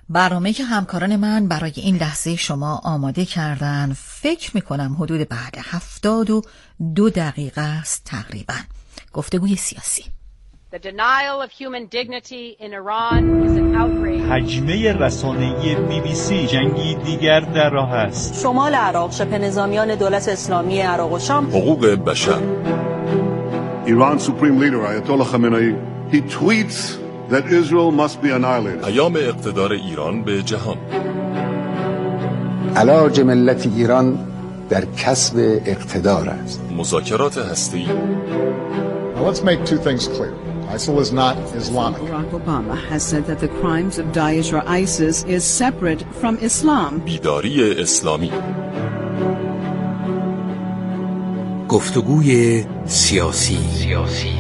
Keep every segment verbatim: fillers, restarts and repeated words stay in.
برنامه که همکاران من برای این لحظه شما آماده کردن فکر میکنم حدود بعد هفتاد و دو دقیقه است تقریبا. گفتگوی سیاسی. The denial of human dignity in Iran is an outrage. حجمه رسانه‌ای بی بی سی جنگی دیگر در راه است. شمال عراق، شبه نظامیان دولت اسلامی عراق و شام. حقوق بشر. Iran's supreme leader Ayatollah Khamenei he tweets that Israel must be annihilated. پیام اقتدار ایران به جهان. علاج ملت ایران در کسب اقتدار است. مذاکرات هسته‌ای. Now let's make two things clear. ISIL is not Islamic. Barack Obama has said that the crimes of Daesh or ISIS is separate from Islam. بیداری اسلامی. گفتگوی سیاسی. سیاسی.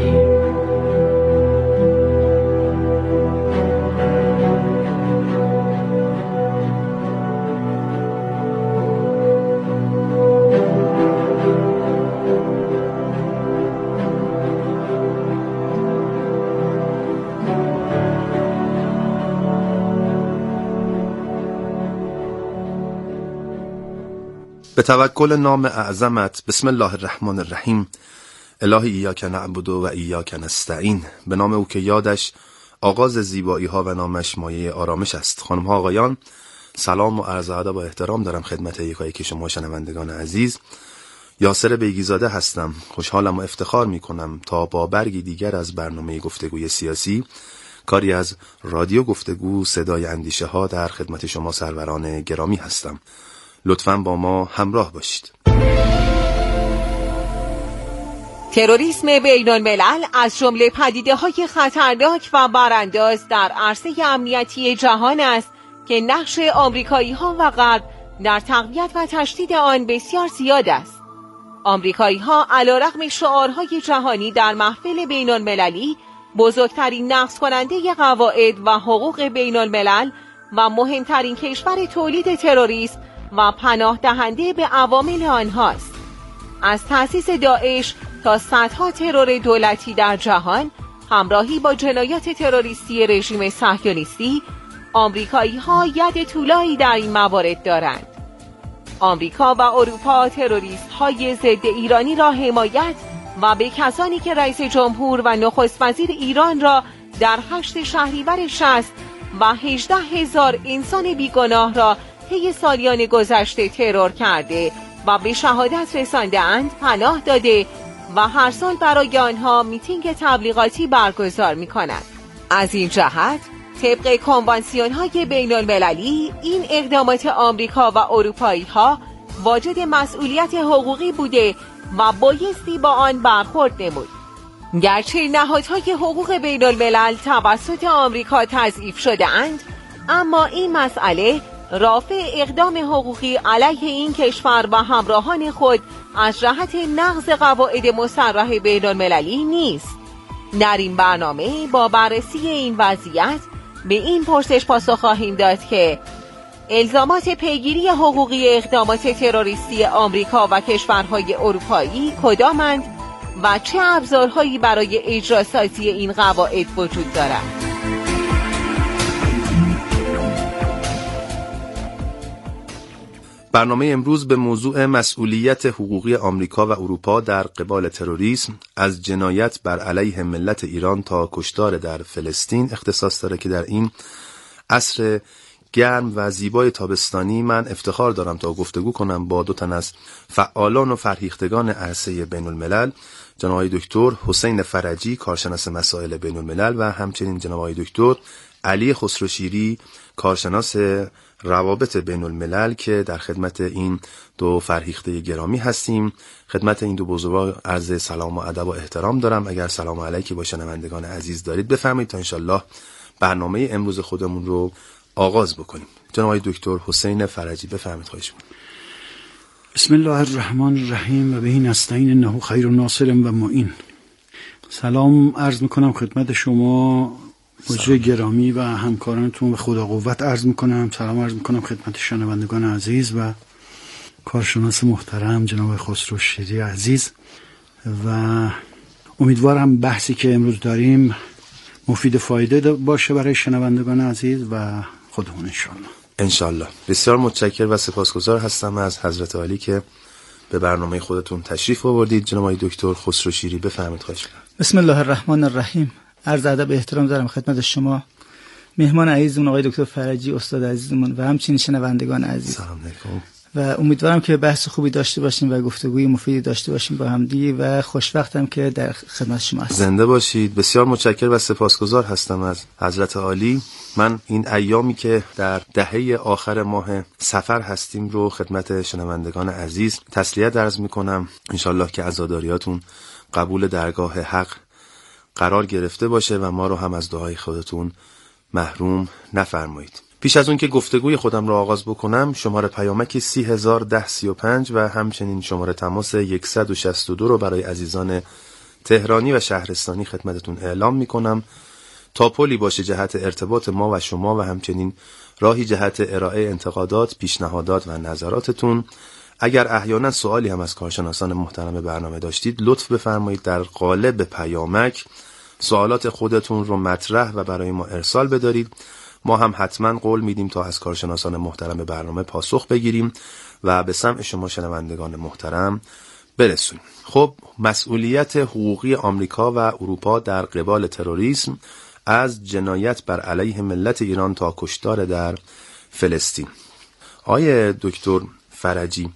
به توکل نام اعظمت، بسم الله الرحمن الرحیم. الهی ایاک نعبد و ایاک نستعین. به نام او که یادش آغاز زیبایی ها و نامش مایه آرامش است. خانم ها آقایان، سلام و عرض ادب و احترام دارم خدمت یکایک شما شنوندگان عزیز. یاسر بیگیزاده هستم. خوشحالم و افتخار می کنم تا با برگی دیگر از برنامه گفتگوی سیاسی، کاری از رادیو گفتگو صدای اندیشه ها، در خدمت شما سروران گرامی هستم. لطفاً با ما همراه باشید. تروریسم بین الملل از جمله پدیده‌های خطرناک و برانداز در عرصه امنیتی جهان است که نقش آمریکایی‌ها و غرب در تقویت و تشدید آن بسیار زیاد است. آمریکایی‌ها علیرغم شعارهای جهانی در محفل بین المللی بزرگترین نقض کننده قواعد و حقوق بین الملل و مهمترین کشور تولید تروریسم و پناه دهنده به عوامل آنهاست. از تأسیس داعش تا صدها ترور دولتی در جهان، همراهی با جنایات تروریستی رژیم صهیونیستی، آمریکایی‌ها ید طولایی در این موارد دارند. آمریکا و اروپا تروریست‌های ضد ایرانی را حمایت و به کسانی که رئیس جمهور و نخست وزیر ایران را در هشت شهریور شصت و هجده هزار انسان بیگناه را طی سالیان گذشته ترور کرده و به شهادت رسانده‌اند پناه داده و هر سال برای آنها میتینگ تبلیغاتی برگزار می‌کند. از این جهت طبق کنوانسیون‌های بین المللی این اقدامات آمریکا و اروپایی‌ها واجد مسئولیت حقوقی بوده و بایستی با آن برخورد نمود. گرچه نهادهای حقوق بین الملل توسط آمریکا تضعیف شده‌اند، اما این مسئله رافع اقدام حقوقی علیه این کشور و همراهان خود از جهت نقض قواعد مصرح بین المللی نیست. در این برنامه با بررسی این وضعیت به این پرسش پاسخ خواهیم داد که الزامات پیگیری حقوقی اقدامات تروریستی آمریکا و کشورهای اروپایی کدامند و چه ابزارهایی برای اجراسازی این قواعد وجود دارد. برنامه امروز به موضوع مسئولیت حقوقی آمریکا و اروپا در قبال تروریسم، از جنایت بر علیه ملت ایران تا کشتار در فلسطین اختصاص داره که در این عصر گرم و زیبای تابستانی من افتخار دارم تا گفتگو کنم با دو تن از فعالان و فرهیختگان عرصه بین الملل، جناب آقای دکتر حسین فرجی، کارشناس مسائل بین الملل، و همچنین جناب آقای دکتر علی خسروشیری، کارشناس روابط بین الملل، که در خدمت این دو فرهیخته گرامی هستیم. خدمت این دو بزرگوار عرض سلام و ادب و احترام دارم. اگر سلام علیکی با شنوندگان عزیز دارید بفرمایید تا انشالله برنامه امروز خودمون رو آغاز بکنیم. جناب آقای دکتر حسین فرجی بفرمایید. خواهش می‌کنم. بسم الله الرحمن الرحیم و بهی نستعین انه خیر الناصر و معین. سلام عرض میکنم خدمت شما مجری گرامی و همکارانتون و خدا قوت عرض میکنم. سلام عرض میکنم خدمت شنوندگان عزیز و کارشناس محترم جناب خسروشیری عزیز، و امیدوارم بحثی که امروز داریم مفید فایده باشه برای شنوندگان عزیز و خودمون انشالله. انشالله. بسیار متشکرم و سپاسگزار هستم از حضرت عالی که به برنامه خودتون تشریف آوردید. جناب آقای دکتر خسرو شیری بفرمایید. خواهش می‌کنم. بسم الله الرحمن الرحیم. عرض ادب احترام دارم خدمت شما مهمان عزیزمون آقای دکتر فرجی استاد عزیزمون و همچنین شنوندگان عزیز. سلام علیکم. و امیدوارم که بحث خوبی داشته باشیم و گفتگوی مفیدی داشته باشیم با همدیگه و خوشوقتم که در خدمت شما هستم. زنده باشید. بسیار متشکرم و سپاسگزار هستم از حضرت عالی. من این ایامی که در دهه آخر ماه صفر هستیم رو خدمت شنوندگان عزیز تسلیت عرض میکنم. انشالله که عزاداریاتون قبول درگاه حق قرار گرفته باشه و ما رو هم از دعای خودتون محروم نفرمایید. پیش از اون که گفتگوی خودم رو آغاز بکنم، شماره پیامک سی هزار ده سی و پنج و همچنین شماره تماس صد و شصت و دو رو برای عزیزان تهرانی و شهرستانی خدمتتون اعلام میکنم تا پلی باشه جهت ارتباط ما و شما و همچنین راهی جهت ارائه انتقادات، پیشنهادات و نظراتتون. اگر احیانا سوالی هم از کارشناسان محترم برنامه داشتید لطف بفرمایید در قالب پیامک سوالات خودتون رو مطرح و برای ما ارسال بدارید. ما هم حتما قول میدیم تا از کارشناسان محترم برنامه پاسخ بگیریم و به سمع شما شنوندگان محترم برسونیم. خب، مسئولیت حقوقی آمریکا و اروپا در قبال تروریسم از جنایت بر علیه ملت ایران تا کشتار در فلسطین. آقای دکتر فرجی،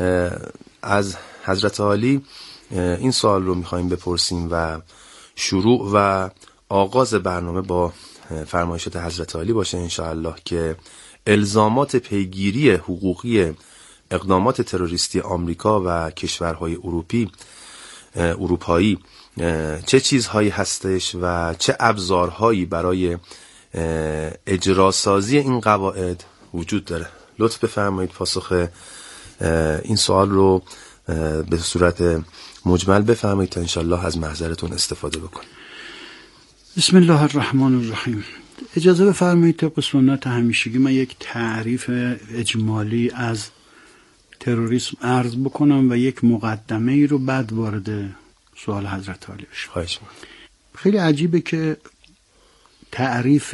از حضرت عالی این سوال رو میخوایم بپرسیم و شروع و آغاز برنامه با فرمایشات حضرت عالی باشه انشاءالله که الزامات پیگیری حقوقی اقدامات تروریستی آمریکا و کشورهای اروپی اروپایی چه چیزهایی هستش و چه ابزارهایی برای اجراسازی این قواعد وجود داره؟ لطف بفرمایید پاسخ این سوال رو به صورت مجمل بفرمایید تا انشاءالله از محضرتون استفاده بکنیم. بسم الله الرحمن الرحیم. اجازه بفرمایید طبق سنت همیشگی من یک تعریف اجمالی از تروریسم عرض بکنم و یک مقدمه ای رو بعد وارد سوال حضرت عالی بشم. خیلی عجیبه که تعریف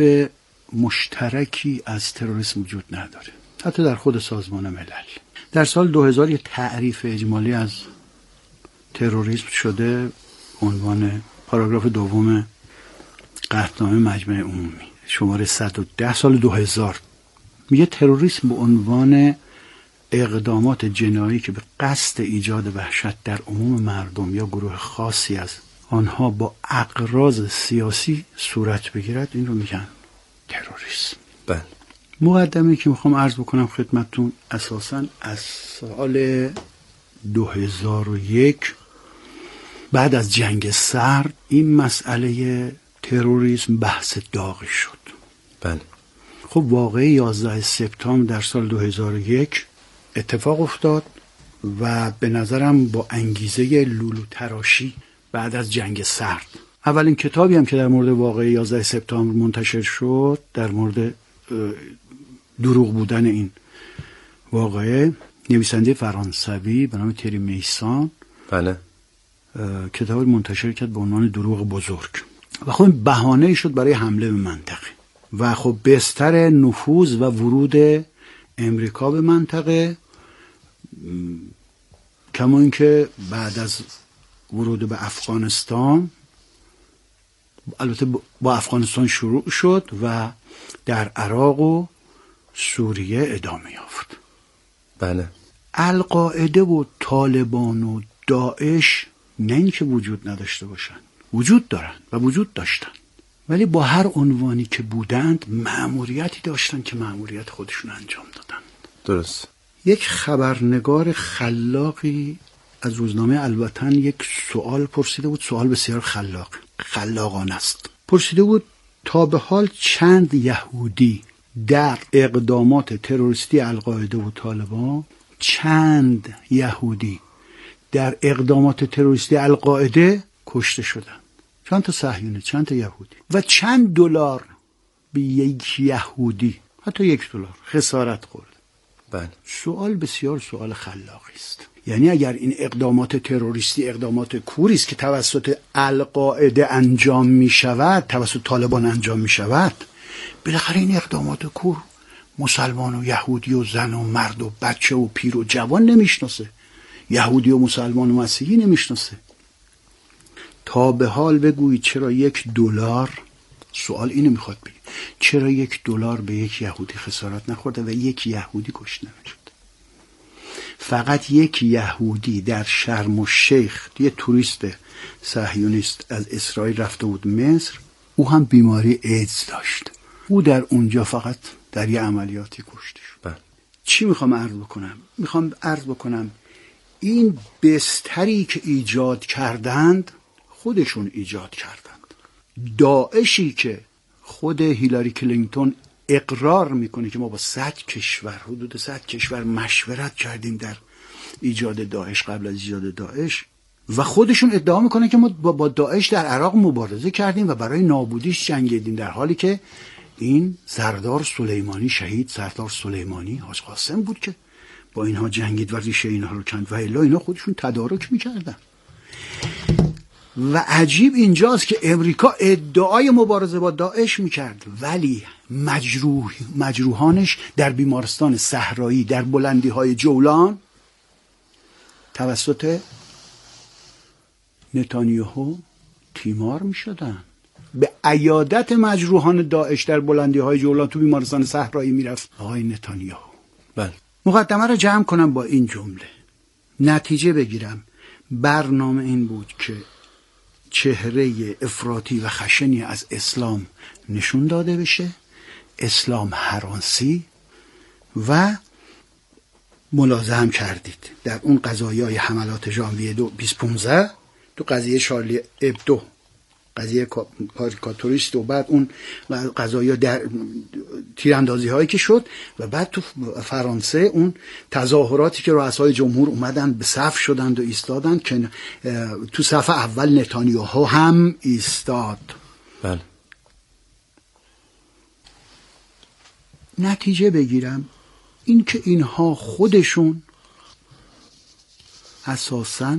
مشترکی از تروریسم وجود نداره، حتی در خود سازمان ملل. در سال دو هزار یک تعریف اجمالی از تروریسم شده، عنوان پاراگراف دوم قطعنامه مجمع عمومی شماره صد و ده سال دو هزار میگه تروریسم به عنوان اقدامات جنایی که به قصد ایجاد وحشت در عموم مردم یا گروه خاصی از آنها با اغراض سیاسی صورت بگیرد، این رو میگن تروریسم. بله. مقدمه‌ای که میخوام عرض بکنم خدمتتون اساساً از سال دو هزار و یک بعد از جنگ سرد این مسئله تروریسم بحث داغی شد. بله. خب واقعه یازده سپتامبر در سال دو هزار و یک اتفاق افتاد و به نظرم با انگیزه لولو تراشی بعد از جنگ سرد. اولین کتابی هم که در مورد واقعه یازده سپتامبر منتشر شد در مورد دروغ بودن این واقعه، نویسنده فرانسوی به نام تری میسان بله کتاب منتشر کرد به عنوان دروغ بزرگ و خب بهانه شد برای حمله به منطقه و خب بستر نفوذ و ورود امریکا به منطقه، کما اینکه بعد از ورود به افغانستان، البته با افغانستان شروع شد و در عراق و سوریه ادامه یافت. بله. القاعده و طالبان و داعش نه اینکه وجود نداشته باشند، وجود دارند و وجود داشتند، ولی با هر عنوانی که بودند مأموریتی داشتند که مأموریت خودشون انجام دادند. درست. یک خبرنگار خلاقی از روزنامه الوطن یک سوال پرسیده بود، سوال بسیار خلاق خلاقانه است. پرسیده بود تا به حال چند یهودی در اقدامات تروریستی القاعده و طالبان چند یهودی در اقدامات تروریستی القاعده کشته شدند؟ چند تا صهیونی، چند تا یهودی و چند دلار به یک یهودی، حتی یک دلار خسارت خورد. بله. سوال بسیار سوال خلاقی است. یعنی اگر این اقدامات تروریستی اقدامات کوری است که توسط القاعده انجام می شود، توسط طالبان انجام می شود، بالاخره این اقدامات کور مسلمان و یهودی و زن و مرد و بچه و پیر و جوان نمیشناسه، یهودی و مسلمان و مسیحی نمیشناسه. تا به حال بگویید چرا یک دلار، سوال اینو میخواد بگید، چرا یک دلار به یک یهودی خسارت نخورده و یک یهودی کشته نشد؟ فقط یک یهودی در شرم الشیخ، یه توریست صهیونیست از اسرائیل رفته بود مصر، او هم بیماری ایدز داشت، او در اونجا فقط در یه عملیاتی کشته شد. چی میخوام عرض بکنم؟ میخوام عرض بکنم این بستری که ایجاد کردند خودشون ایجاد کردند. داعشی که خود هیلاری کلینتون اقرار میکنه که ما با صد کشور، حدود صد کشور مشورت کردیم در ایجاد داعش، قبل از ایجاد داعش، و خودشون ادعا میکنن که ما با داعش در عراق مبارزه کردیم و برای نابودیش جنگیدیم، در حالی که این سردار سلیمانی، شهید سردار سلیمانی حاج قاسم بود که با اینها جنگید و ریشه اینها رو کند و الا اینها خودشون تدارک میکردن. و عجیب اینجاست که امریکا ادعای مبارزه با داعش میکرد ولی مجروح مجروحانش در بیمارستان صحرایی در بلندی های جولان توسط نتانیاهو تیمار میشدن. به عیادت مجروحان داعش در بلندی های جولان تو بیمارستان صحرایی میرفت آقای نتانیاهو. بله. مقدمه رو جمع کنم با این جمله، نتیجه بگیرم. برنامه این بود که چهره افراطی و خشنی از اسلام نشون داده بشه، اسلام هرانسی، و ملاحظه هم کردید در اون قضایای حملات ژانویه بیست پانزده، تو قضیه شارلی ابدو، قضیه کاریکاتوریست، و بعد اون قضایا در تیراندازی هایی که شد، و بعد تو فرانسه اون تظاهراتی که رؤسای جمهور اومدن به صف شدند و ایستادند که تو صف اول نتانیاهو هم ایستاد. بله. نتیجه بگیرم این که اینها خودشون اساساً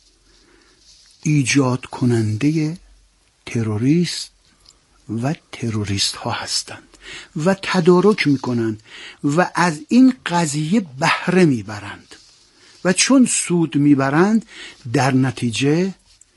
ایجاد کننده تروریست و تروریست ها هستند و تدارک میکنند و از این قضیه بهره میبرند و چون سود میبرند در نتیجه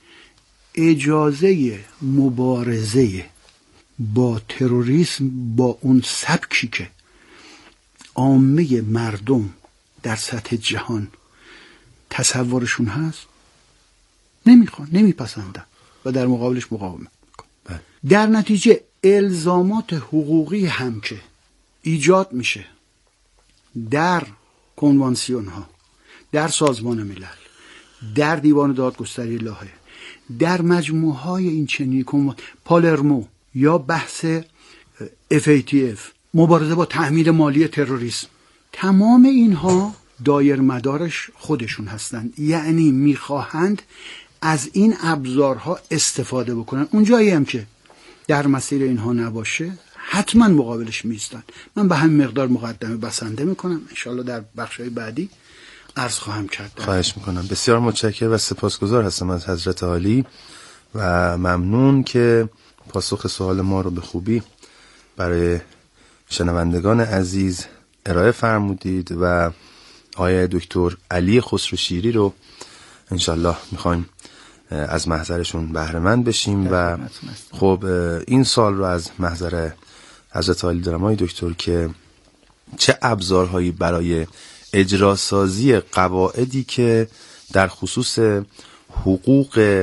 اجازه مبارزه با تروریسم با اون سبکی که عامه مردم در سطح جهان تصورشون هست نمیخوان، نمیپسندن و در مقابلش مقاومت میکنن. در نتیجه الزامات حقوقی هم که ایجاد میشه در کنوانسیون ها، در سازمان ملل، در دیوان دادگستری لاهه، در مجموعه های این چنین پالرمو یا بحث اف ای تی اف، مبارزه با تأمین مالی تروریسم، تمام اینها دایر مدارش خودشون هستند. یعنی میخواهند از این ابزارها استفاده بکنن. اون جایی هم که در مسیر اینها نباشه حتما مقابلش میستن. من به همین مقدار مقدمه بسنده میکنم، انشالله در بخشای بعدی عرض خواهم کرد. خواهش میکنم. بسیار متشکرم و سپاسگزار هستم از حضرت عالی و ممنون که پاسخ سوال ما رو به خوبی برای شنوندگان عزیز ارائه فرمودید و آقای دکتر علی خسروشیری رو انشالله میخوایم از محضرشون بهره مند بشیم و خب این سال رو از محضر حضرت عالی دارم آقای دکتر که چه ابزارهایی برای اجراسازی قواعدی که در خصوص حقوق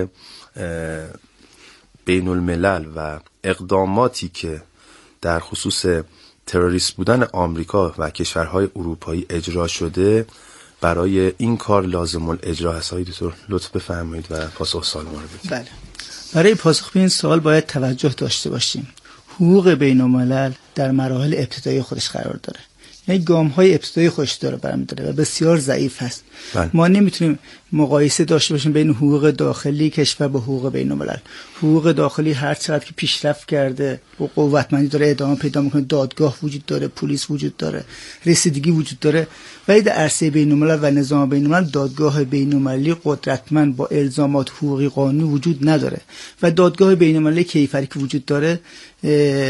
بین الملل و اقداماتی که در خصوص تروریست بودن آمریکا و کشورهای اروپایی اجرا شده برای این کار لازم الاجرا هست. آقای دکتر لطف بفرمایید و پاسخ سوال ما رو بدید. بله. برای پاسخ به این سوال باید توجه داشته باشیم. حقوق بین الملل در مراحل ابتدایی خودش قرار داره، یعنی گام های ابتدایی خودش داره برمی‌داره و بسیار ضعیف هست. بله. ما نمیتونیم مقایسه داشته باشیم بین حقوق داخلی کشور با حقوق بین الملل. حقوق داخلی هر چقدر که پیشرفت کرده و قوتمندی داره ادامه پیدا میکنه، دادگاه وجود داره، پلیس وجود داره، رسیدگی وجود داره، ولی در عرصه بین الملل و نظام بین الملل دادگاه بین المللی قدرتمند با الزامات حقوقی قانونی وجود نداره و دادگاه بین المللی کیفری که وجود داره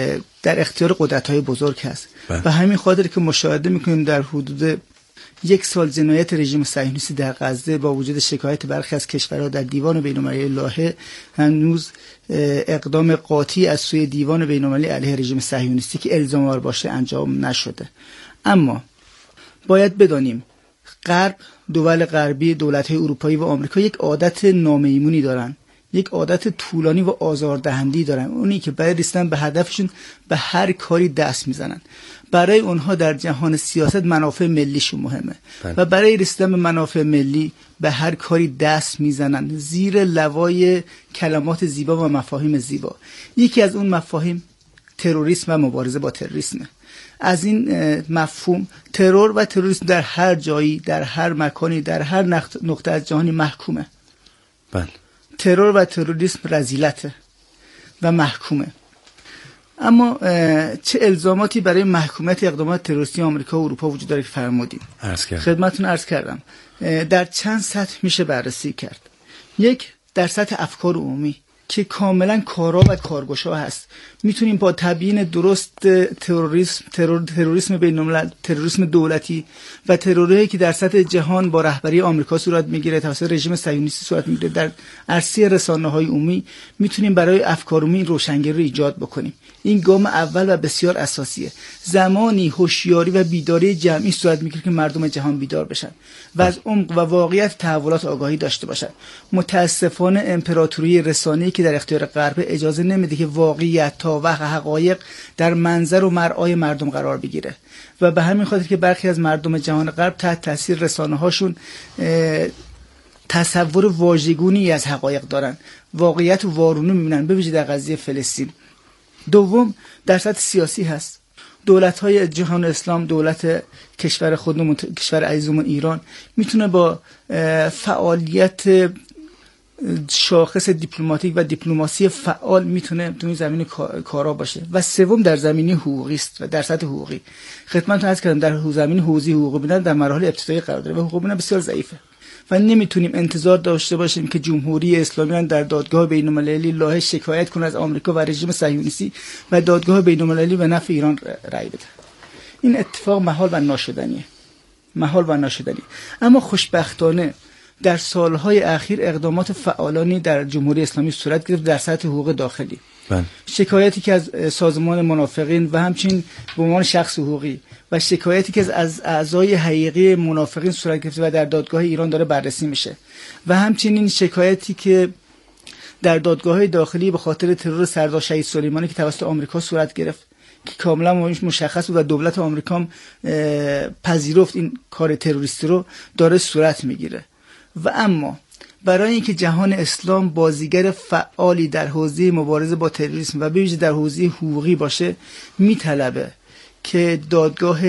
در اختیار قدرت‌های بزرگ هست و همین خاطر که مشاهده می‌کنیم در حدود یک سال جنایت رژیم صهیونیستی در غزه با وجود شکایت برخی از کشورها در دیوان بین‌المللی لاهه هنوز اقدام قاطعی از سوی دیوان بین‌المللی علیه رژیم صهیونیستی که الزام‌آور باشه انجام نشده. اما باید بدانیم غرب، دول غربی، دولت‌های اروپایی و آمریکا یک عادت نامیمونی دارن، یک عادت طولانی و آزاردهنده‌ای دارن، اونی که برای رسیدن به هدفشون به هر کاری دست میزنن. برای اونها در جهان سیاست منافع ملیشون مهمه بله. و برای رسیدن به منافع ملی به هر کاری دست میزنن زیر لوای کلمات زیبا و مفاهیم زیبا. یکی از اون مفاهیم تروریسم و مبارزه با تروریسم. از این مفهوم ترور و تروریسم در هر جایی، در هر مکانی، در هر نقطه از جهانی محکومه. بله. ترور و تروریسم رذیلته و محکومه. اما چه الزاماتی برای محکومیت اقدامات تروریستی آمریکا و اروپا وجود داره که فرمودیم؟ عرض کردم. خدمتتون عرض کردم. در چند سطح میشه بررسی کرد. یک، در سطح افکار عمومی که کاملا کارا و کارگشا هست. میتونیم با تبیین درست تروریسم، ترور، تروریسم بین‌المللی، تروریسم دولتی و تروری که در سطح جهان با رهبری آمریکا صورت میگیره، توسط رژیم صهیونیستی صورت میگیره، در عرصه رسانه‌های عمومی میتونیم برای افکار عمومی روشنگری رو ایجاد بکنیم. این گام اول و بسیار اساسیه. زمانی هوشیاری و بیداری جمعی صورت میگیره که مردم جهان بیدار بشن و از عمق و واقعیت تحولات آگاهی داشته باشن. متاسفانه امپراتوری رسانه‌ای که در اختیار غرب اجازه نمیده که واقعیت تا و حقایق در منظر و مرعای مردم قرار بگیره و به همین خاطر که برخی از مردم جهان غرب تحت تاثیر رسانه‌هاشون تصور واژگونی از حقایق دارن، واقعیت و وارونه میبینن، به ویژه در قضیه فلسطین. دوم، در سطح سیاسی هست. دولت‌های جهان اسلام، دولت کشور خودمون، کشور عزیزمون ایران میتونه با فعالیت شاخص دیپلماتیک و دیپلماسی فعال میتونه تو این زمینه کارا باشه. و سوم در زمینه حقوقی است و در سطح حقوقی خدمتتون عرض کردم در زمینه حوزه حقوق بین‌المللی در مراحل ابتدایی قرار داره و حقوق بین‌المللی بسیار ضعیفه و نمیتونیم انتظار داشته باشیم که جمهوری اسلامی در دادگاه بین‌المللی لاهه شکایت کنه از آمریکا و رژیم صهیونیستی و دادگاه بین‌المللی به نفع ایران رأی بده. این اتفاق محال و ناشدنیه. محال و ناشدنی. اما خوشبختانه در سالهای اخیر اقدامات فعالانی در جمهوری اسلامی صورت گرفت در سطح حقوق داخلی. بله. شکایتی که از سازمان منافقین و همچنین به عنوان شخص حقوقی و شکایتی که از اعضای حقیقی منافقین صورت گرفته و در دادگاه ایران داره بررسی میشه و همچنین شکایتی که در دادگاه داخلی به خاطر ترور سردار شهید سلیمانی که توسط آمریکا صورت گرفت که کاملا مشخص بود و دولت آمریکا پذیرفت این کار تروریستی رو داره صورت میگیره. و اما برای اینکه جهان اسلام بازیگر فعالی در حوزه مبارزه با تروریسم و به ویژه در حوزه حقوقی باشه میطلبه که دادگاه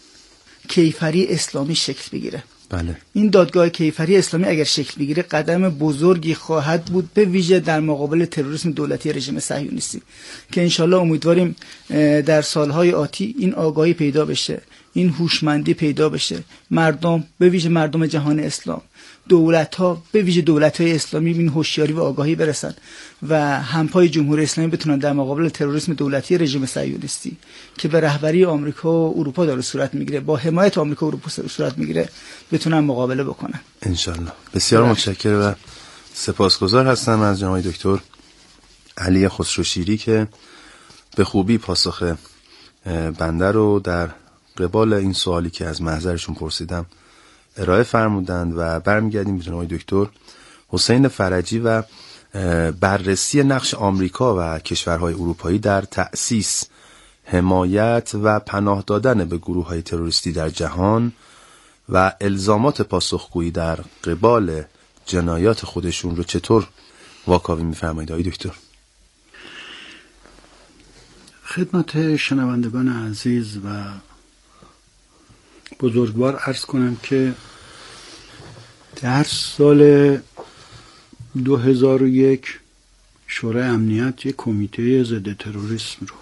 کیفری اسلامی شکل بگیره. بله. این دادگاه کیفری اسلامی اگر شکل بگیره قدم بزرگی خواهد بود به ویژه در مقابل تروریسم دولتی رژیم صهیونیستی که انشالله امیدواریم در سالهای آتی این آگاهی پیدا بشه، این هوشمندی پیدا بشه، مردم به ویژه مردم جهان اسلام، دولت‌ها به ویژه دولت‌های اسلامی این هوشیاری و آگاهی برسن و همپای جمهوری اسلامی بتونن در مقابل تروریسم دولتی رژیم صهیونیستی که به رهبری آمریکا و اروپا داره صورت میگیره، با حمایت آمریکا و اروپا صورت میگیره، بتونن مقابله بکنن ان شاءالله. بسیار متشکرم و سپاسگزار هستم از جناب دکتر علی خسروشیری که به خوبی پاسخ بنده رو در قبال این سوالی که از محضرشون پرسیدم ارائه فرمودند و برمیگردیم به جناب دکتر حسین فرجی و بررسی نقش آمریکا و کشورهای اروپایی در تأسیس، حمایت و پناه دادن به گروه‌های تروریستی در جهان و الزامات پاسخگویی در قبال جنایات خودشون رو چطور واکاوی می‌فرمایید آقای دکتر؟ خدمت شنوندگان عزیز و بزرگوار عرض کنم که در سال دو هزار و یک شورای امنیت یک کمیته ضد تروریسم رو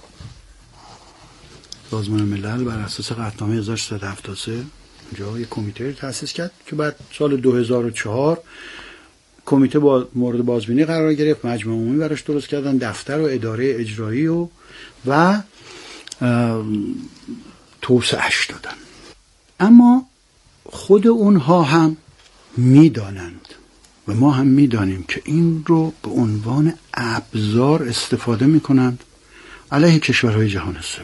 سازمان ملل بر اساس قطعنامه هزار و سیصد و هفتاد و سه اونجا یک کمیته رو تأسیس کرد که بعد سال دو هزار و چهار کمیته با مورد بازبینی قرار گرفت، مجمع عمومی براش درست کردن، دفتر و اداره اجرایی و و توسعه‌اش دادن. اما خود اونها هم میدانند و ما هم میدانیم که این رو به عنوان ابزار استفاده میکنند علیه کشورهای جهان سوم.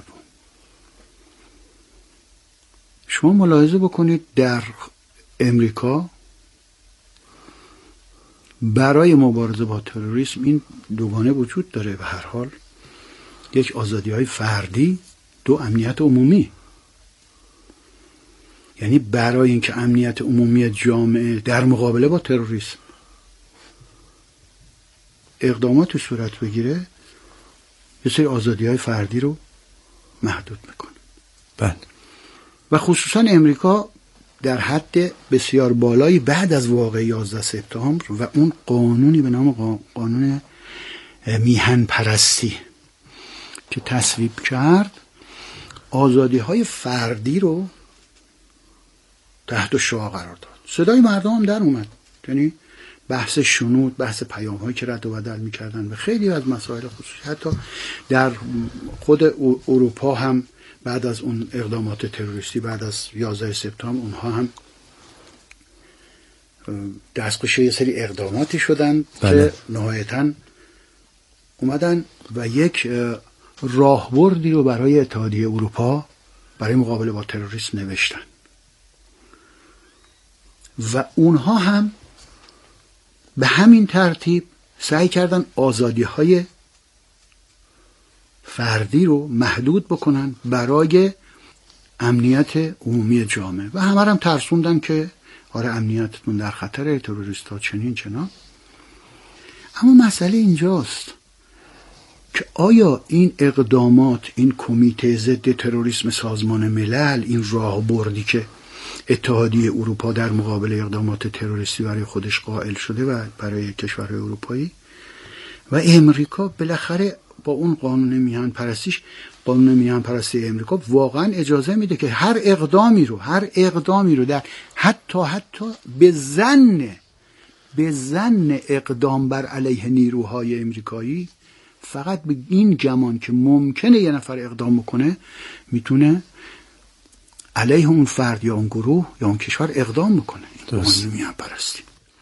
شما ملاحظه بکنید در امریکا برای مبارزه با تروریسم این دوگانه وجود داره. به هر حال یک آزادی‌های فردی، دو امنیت عمومی. یعنی برای اینکه امنیت عمومی جامعه در مقابله با تروریسم اقداماتی صورت بگیره، یه سری آزادی‌های فردی رو محدود میکنه. بله. و خصوصا امریکا در حد بسیار بالایی بعد از واقعه یازده سپتامبر و اون قانونی به نام قانون میهن پرستی که تصویب کرد، آزادی‌های فردی رو تحت شعاع قرار داد. صدای مردم هم در اومد. یعنی بحث شنود، بحث پیام‌هایی که رد و بدل می‌کردن به خیلی از مسائل خصوصی، حتی در خود اروپا هم بعد از اون اقدامات تروریستی بعد از یازده سپتامبر اونها هم دستخوش یه سری اقداماتی شدن. بله. که نهایتاً اومدن و یک راهبردی رو برای اتحادیه اروپا برای مقابله با تروریسم نوشتن و اونها هم به همین ترتیب سعی کردن آزادی‌های فردی رو محدود بکنن برای امنیت عمومی جامعه و همه هم ترسوندن که آره امنیتتون در خطر، تروریست ها چنین چنان. اما مسئله اینجاست که آیا این اقدامات، این کمیته ضد تروریسم سازمان ملل، این راهبردی که اتحادیه اروپا در مقابل اقدامات تروریستی برای خودش قائل شده و برای کشورهای اروپایی و امریکا بالاخره با اون قانون میهن پرستیش، قانون میهن پرستی امریکا واقعا اجازه میده که هر اقدامی رو هر اقدامی رو در حتی حتی به ظن به ظن اقدام بر علیه نیروهای امریکایی، فقط به این گمان که ممکنه یه نفر اقدام بکنه میتونه علیه اون فرد یا اون گروه یا اون کشور اقدام بکنه. قانون میهن پرستی.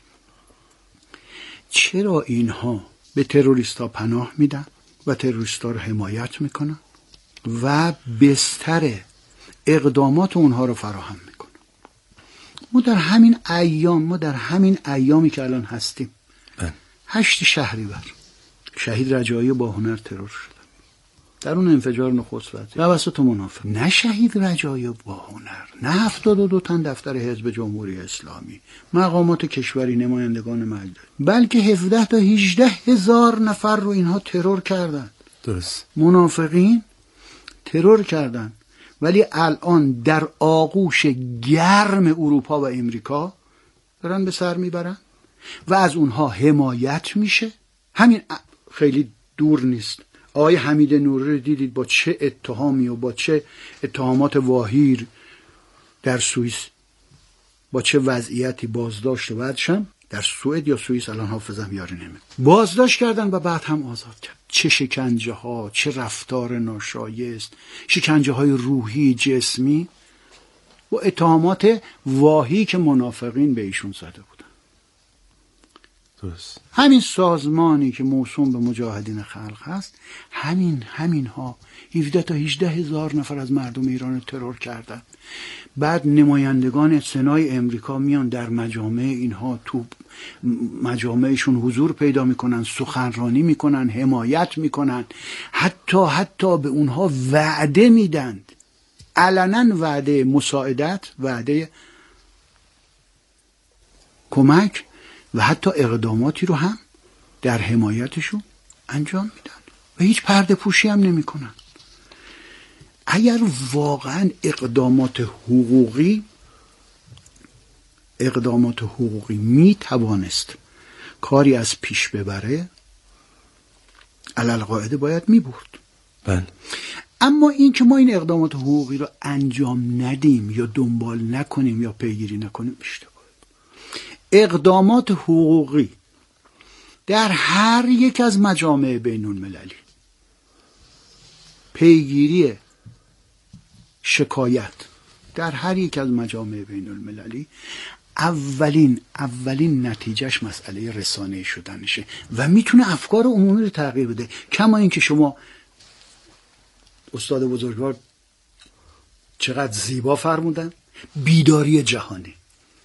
چرا اینها به تروریستا پناه میدن و تروریستا رو حمایت میکنن و بستر اقدامات اونها رو فراهم میکنن؟ ما در همین ایام ما در همین ایامی که الان هستیم بله. هشت شهریور شهید رجایی با هنر ترور شد در اون انفجار نخست وزیر توسط منافق. نه شهید رجایی با هنر، نه هفتاد و دو تن دفتر حزب جمهوری اسلامی، مقامات کشوری، نمایندگان مجلس، بلکه هفده تا هجده هزار نفر رو اینها ترور کردن. درست. منافقین ترور کردن، ولی الان در آغوش گرم اروپا و امریکا دارن به سر میبرن و از اونها حمایت میشه. همین خیلی دور نیست. آقای حمید نوری رو دیدید با چه اتهامی و با چه اتهامات واهیر در سوئیس با چه وضعیتی بازداشت و بعدش هم در سوئد یا سوئیس الان حافظم یاری نمیاد بازداشت کردن و بعد هم آزاد کرد. چه شکنجه ها، چه رفتار ناشایست، شکنجه های روحی جسمی و اتهامات واهی که منافقین به ایشون زده بودن. درست. همین سازمانی که موسوم به مجاهدین خلق هست، همین همین ها هفده تا هجده هزار نفر از مردم ایران رو ترور کردن. بعد نمایندگان سنای امریکا میان در مجامع اینها، تو مجامعشون حضور پیدا میکنن، سخنرانی میکنن، حمایت میکنن، حتی حتی به اونها وعده میدند، علنا وعده مساعدت، وعده کمک و حتی اقداماتی رو هم در حمایتشون انجام میدن و هیچ پرده پوشی هم نمی کنن. اگر واقعا اقدامات حقوقی اقدامات حقوقی می توانست کاری از پیش ببره، علالقاعده باید می برد. بله. اما این که ما این اقدامات حقوقی رو انجام ندیم یا دنبال نکنیم یا پیگیری نکنیم اشتباهه. اقدامات حقوقی در هر یک از مجامع بین المللی، پیگیری شکایت در هر یک از مجامع بین المللی اولین اولین نتیجهش مسئله رسانه شدنشه و میتونه افکار عمومی رو تغییر بده. کما اینکه شما استاد بزرگوار چقدر زیبا فرمودن، بیداری جهانی.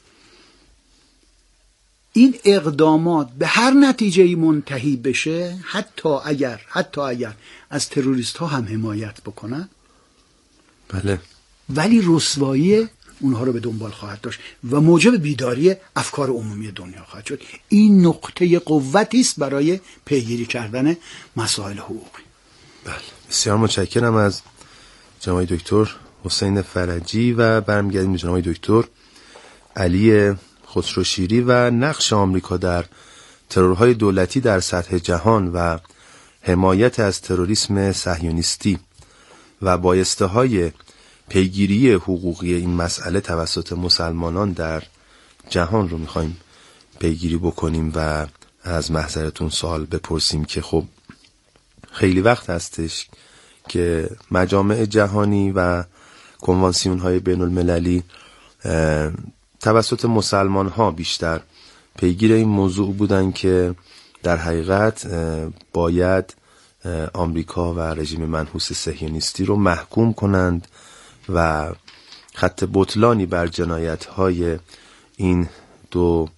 این اقدامات به هر نتیجه‌ای منتهی بشه، حتی اگر حتی اگر از تروریست ها هم حمایت بکنن، بله، ولی رسوایی اونها رو به دنبال خواهد داشت و موجب بیداری افکار عمومی دنیا خواهد شد. این نقطه قوتی است برای پیگیری کردن مسائل حقوقی. بله، بسیار متشکرم از جناب دکتر حسین فرجی و برمیگردیم به جناب دکتر علی خسروشیری و نقش آمریکا در ترورهای دولتی در سطح جهان و حمایت از تروریسم صهیونیستی و بایسته‌های پیگیری حقوقی این مسئله توسط مسلمانان در جهان رو میخوایم پیگیری بکنیم و از محضرتون سوال بپرسیم که خب خیلی وقت هستش که مجامع جهانی و کنوانسیون های بین المللی توسط مسلمان ها بیشتر پیگیر این موضوع بودن که در حقیقت باید آمریکا و رژیم منحوس صهیونیستی رو محکوم کنند و خط بطلانی بر جنایت های این دو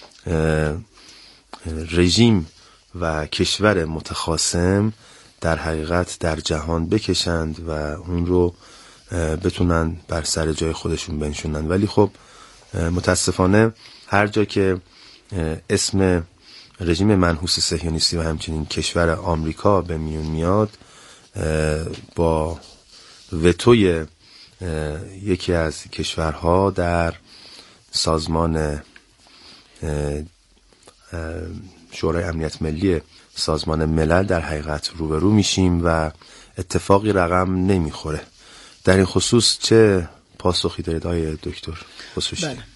رژیم و کشور متخاصم در حقیقت در جهان بکشند و اون رو بتونن بر سر جای خودشون بنشونن. ولی خب متاسفانه هر جا که اسم رژیم منحوس صهیونیستی و همچنین کشور آمریکا به میون میاد، با وتوی یکی از کشورها در سازمان شورای امنیت ملی سازمان ملل در حقیقت روبرو میشیم و اتفاقی رقم نمیخوره. در این خصوص چه پاسخی دارید آقای دکتر خسروشیری؟ بله.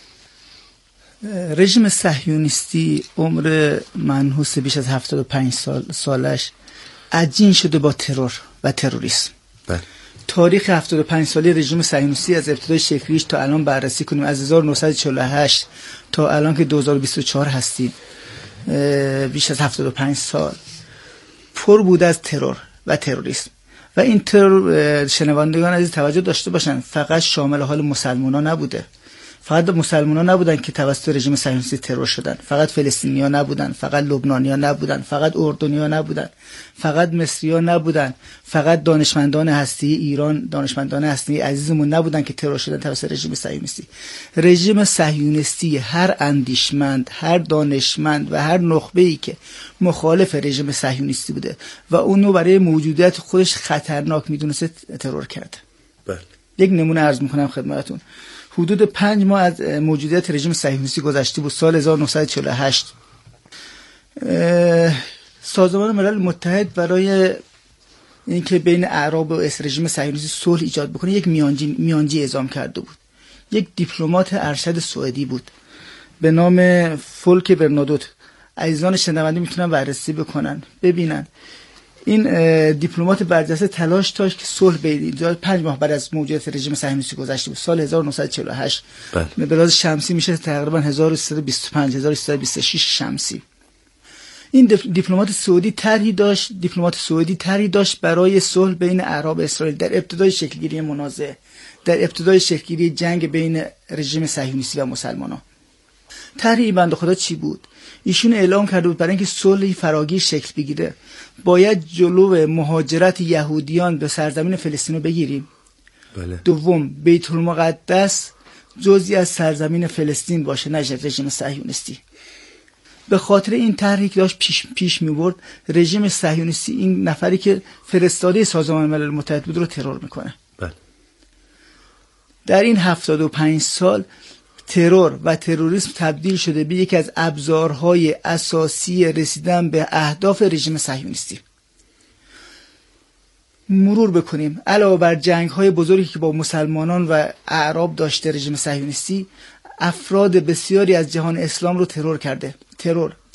رژیم صهیونیستی عمر منحوس بیش از هفتاد و پنج سال سالش عجین شده با ترور و تروریسم. بله. تاریخ هفتاد و پنج سالی رژیم صهیونیستی از ابتدای شکلیش تا الان بررسی کنیم، از هزار و نهصد و چهل و هشت تا الان که دو هزار و بیست و چهار هستیم، بیش از هفتاد و پنج سال پر بود از ترور و تروریسم. و این ترور، شنوندگان عزیز توجه داشته باشن، فقط شامل حال مسلمانان نبوده، فقط مسلمانان نبودن که توسط رژیم صهیونیستی ترور شدن، فقط فلسطینی‌ها نبودن، فقط لبنانی‌ها نبودن، فقط اردنی‌ها نبودن، فقط مصری‌ها نبودن، فقط دانشمندان هستی ایران، دانشمندان هستی عزیزمون نبودن که ترور شدن توسط رژیم صهیونیستی. رژیم صهیونیستی هر اندیشمند، هر دانشمند و هر نخبه‌ای که مخالف رژیم صهیونیستی بوده و اونو برای موجودیت خودش خطرناک میدونسته ترور کرده. بله. یک نمونه عرض می‌کنم خدمتتون. حدود پنج ماه از موجودیت رژیم صهیونیستی گذشته بود. سال هزار و نهصد و چهل و هشت سازمان ملل متحد برای اینکه بین اعراب و رژیم صهیونیستی صلح ایجاد بکنه یک میانجی میانجی اعزام کرده بود. یک دیپلمات ارشد سوئدی بود به نام فولک برنادوت. عزیزان شنونده میتونن بررسی بکنن ببینن. این دیپلمات برجسته تلاش داشت که صلح بین پنج ماه بعد از موجودیت رژیم صهیونیستی گذشته بود. سال هزار و نهصد و چهل و هشت به لحاظ شمسی میشه تقریبا هزار و سیصد و بیست و پنج هزار و سیصد و بیست و شش شمسی. این دیپلمات سعودی طرحی داشت دیپلمات سعودی طرحی داشت برای صلح بین اعراب و اسرائیل در ابتدای شکلگیری منازعه، در ابتدای شکلگیری جنگ بین رژیم صهیونیستی و مسلمانان. طرح این بنده خدا چی بود؟ ایشون اعلام کرده بود برای اینکه صلح فراگیر شکل بگیره باید جلو مهاجرت یهودیان به سرزمین فلسطین رو بگیریم. بله. دوم، بیت المقدس جزئی از سرزمین فلسطین باشه، نه رژیم صهیونیستی. به خاطر این طرحی که داشت پیش پیش می‌برد، رژیم صهیونیستی این نفری که فرستاده سازمان ملل متحد بود رو ترور میکنه. بله. در این هفتاد و پنج سال ترور و تروریسم تبدیل شده به یکی از ابزارهای اساسی رسیدن به اهداف رژیم صهیونیستی. مرور بکنیم علاوه بر جنگ‌های بزرگی که با مسلمانان و اعراب داشته رژیم صهیونیستی، افراد بسیاری از جهان اسلام رو ترور کرده. ترور